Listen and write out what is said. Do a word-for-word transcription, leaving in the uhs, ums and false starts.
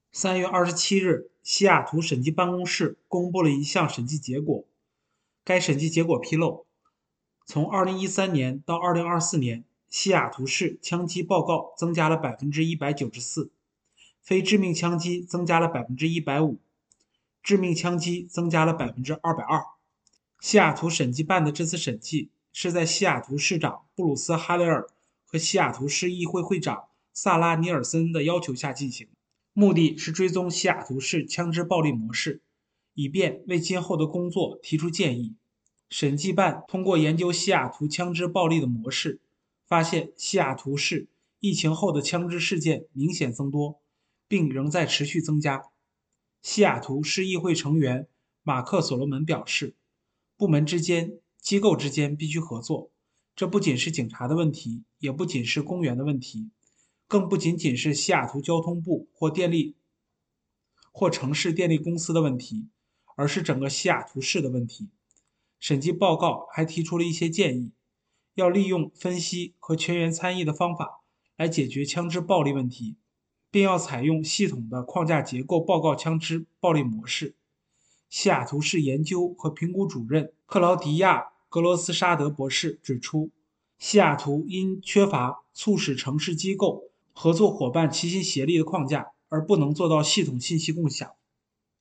三月二十七日，西雅图审计办公室公布了一项审计结果。该审计结果披露，从二零一三年到二零二四年，西雅图市枪击报告增加了百分之一百九十四，非致命枪击增加了百分之一百五，致命枪击增加了百分之二百二。西雅图审计办的这次审计是在西雅图市长布鲁斯·哈雷尔和西雅图市议会会长萨拉·尼尔森的要求下进行。目的是追踪西雅图市枪支暴力模式，以便为今后的工作提出建议。审计办通过研究西雅图枪支暴力的模式，发现西雅图市疫情后的枪支事件明显增多，并仍在持续增加。西雅图市议会成员马克·所罗门表示，部门之间、机构之间必须合作，这不仅是警察的问题，也不仅是公园的问题，更不仅仅是西雅图交通部或电力或城市电力公司的问题，而是整个西雅图市的问题。审计报告还提出了一些建议，要利用分析和全员参与的方法来解决枪支暴力问题，并要采用系统的框架结构报告枪支暴力模式。西雅图市研究和评估主任克劳迪亚·格罗斯沙德博士指出，西雅图因缺乏促使城市机构合作伙伴齐心协力的框架，而不能做到系统信息共享。